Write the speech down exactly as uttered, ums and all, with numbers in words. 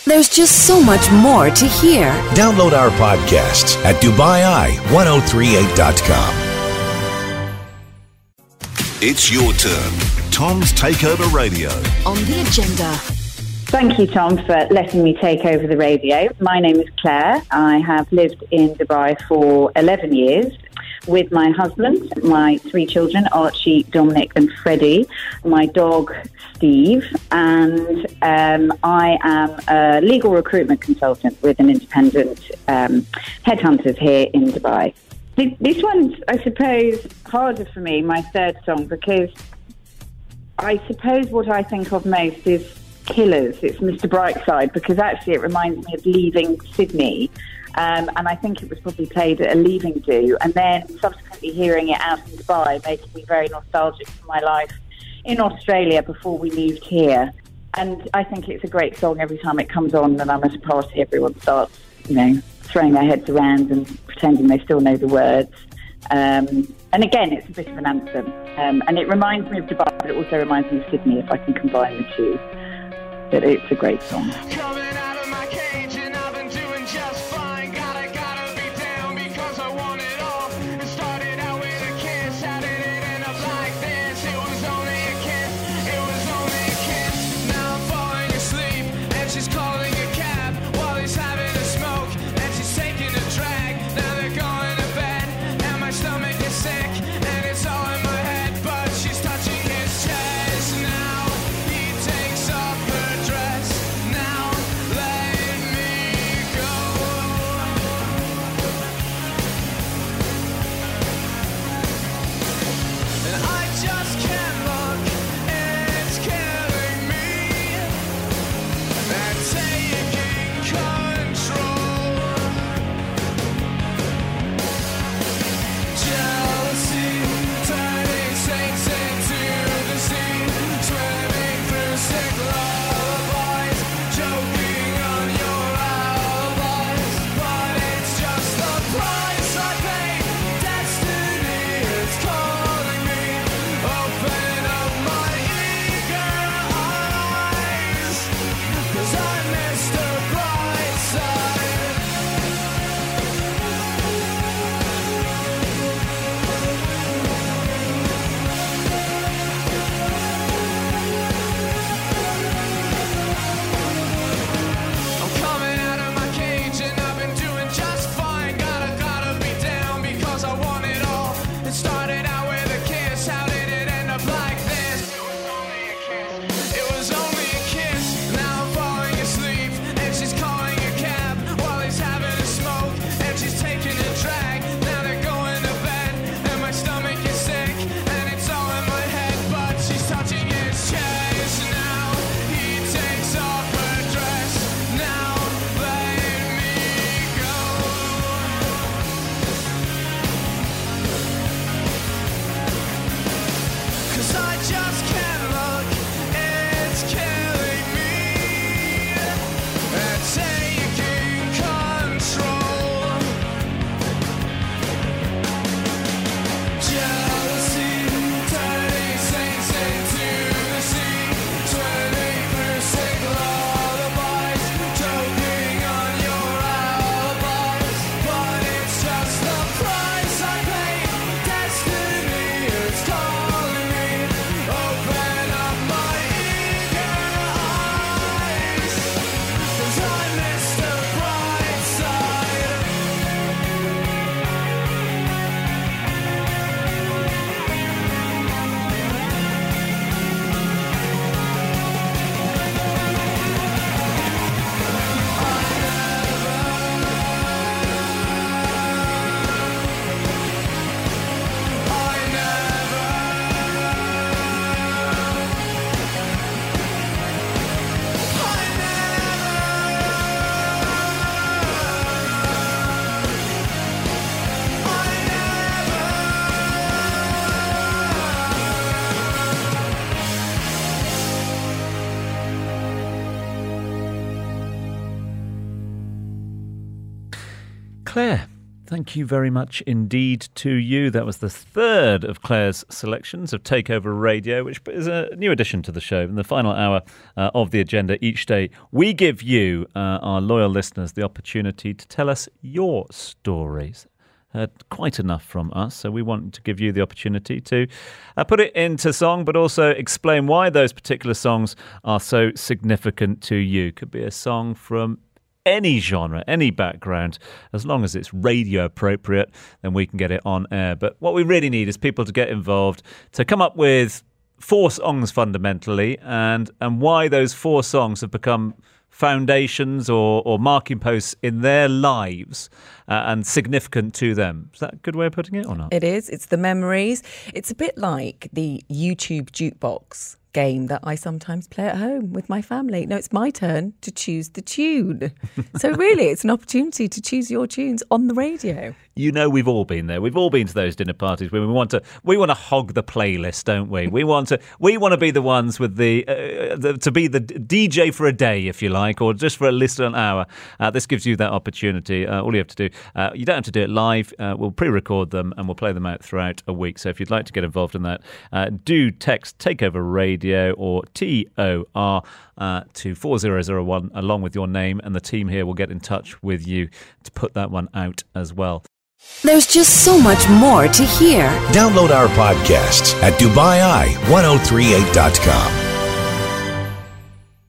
There's just so much more to hear. Download our podcasts at Dubai Eye ten thirty-eight dot com. It's your turn. Tom's Takeover Radio. On the agenda. Thank you, Tom, for letting me take over the radio. My name is Claire. I have lived in Dubai for eleven years with my husband, my three children, Archie, Dominic and Freddie, my dog, Steve, and um, I am a legal recruitment consultant with an independent um, headhunters here in Dubai. This one's, I suppose, harder for me, my third song, because I suppose what I think of most is Killers. It's Mister Brightside, because actually it reminds me of leaving Sydney, um, and I think it was probably played at a leaving do, and then subsequently hearing it out in Dubai, making me very nostalgic for my life in Australia before we moved here. And I think it's a great song every time it comes on, and I'm at a party, everyone starts, you know, throwing their heads around and pretending they still know the words. Um, and again, it's a bit of an anthem, um, and it reminds me of Dubai, but it also reminds me of Sydney, if I can combine the two. But it's a great song. Coming out of my cage and I've been doing just fine. Gotta, gotta be down because I want it all. It started out with a kiss. How did it end up like this? It was only a kiss. It was only a kiss. Now I'm falling asleep and she's calling a cab while he's having a smoke and she's taking a drag. Now they're going to bed and my stomach is sick and it's all in my head, but she's touching his chest now. He takes off her dress. Now let me go. And I just can't look. It's killing me. And taking control. Jealousy turning saints into the sea, swimming through sick lullabies, choking on your alibis. But it's just the price I pay. Destiny is calling me. Open up my eager eyes, 'cause I'm Mister Brightside. I'm coming out of my cage and I've been doing just fine. Gotta, gotta be down because I want it all. It started out with a kiss. How did it end up like this? It was only a kiss. It was only a kiss. Now I'm falling asleep and she's calling a cab while he's having a smoke and she's taking a drag. Now they're going to bed and my stomach is sick and it's all in my head, but she's touching his chest now. He takes off her dress. Now let me go. 'Cause I just can't look. It's killing me. And taking control. Jealousy turning saints into the sea, swimming through sick lullabies, choking on your alibis. But it's just the price I pay. Destiny is calling me. Open up my eager eyes, 'cause I'm Mister Brightside. Claire, Thank you very much indeed to you. That was the third of Claire's selections of Takeover Radio, which is a new addition to the show. In the final hour uh, of the agenda each day, we give you, uh, our loyal listeners, the opportunity to tell us your stories. Heard quite enough from us, so we want to give you the opportunity to uh, put it into song, but also explain why those particular songs are so significant to you. Could be a song from any genre, any background, as long as it's radio appropriate, then we can get it on air. But what we really need is people to get involved, to come up with four songs fundamentally, and and why those four songs have become foundations or, or marking posts in their lives uh, and significant to them. Is that a good way of putting it or not? It is. It's the memories. It's a bit like the YouTube jukebox game that I sometimes play at home with my family. No, it's my turn to choose the tune. So really, it's an opportunity to choose your tunes on the radio. You know, we've all been there. We've all been to those dinner parties where we want to we want to hog the playlist, don't we? We want to we want to be the ones with the, uh, the to be the D J for a day, if you like, or just for at least an hour. Uh, this gives you that opportunity. Uh, all you have to do, uh, you don't have to do it live. Uh, we'll pre-record them and we'll play them out throughout a week. So if you'd like to get involved in that, uh, do text Takeover Radio or T O R uh, to four zero zero one along with your name, and the team here will get in touch with you to put that one out as well. There's just so much more to hear. Download our podcasts at Dubai Eye ten thirty-eight dot com.